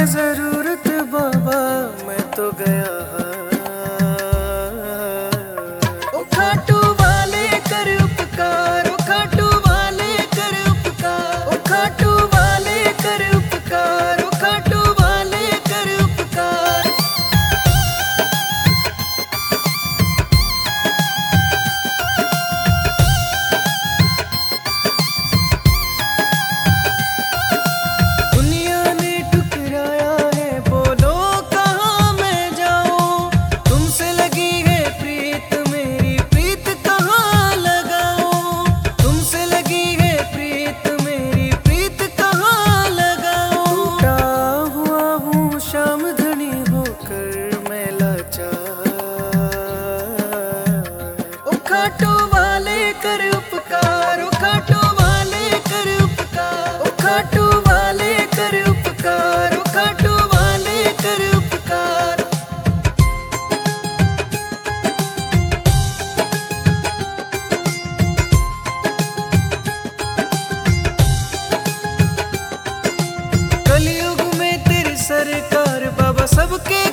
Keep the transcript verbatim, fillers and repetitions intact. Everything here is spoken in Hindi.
जरूरत बाबा मैं तो गया। ओ खाटू वाले कर उपकार, ओ खाटू वाले कर उपकार, ओ खाटू वाले कर उपकार, ओ खाटू वाले कर उपकार। खाटू वाले कर उपकार, ओ खाटू वाले कर उपकार, ओ खाटू वाले कर उपकार, ओ खाटू वाले कर उपकार। कलयुग में तेरी सरकार बाबा सबके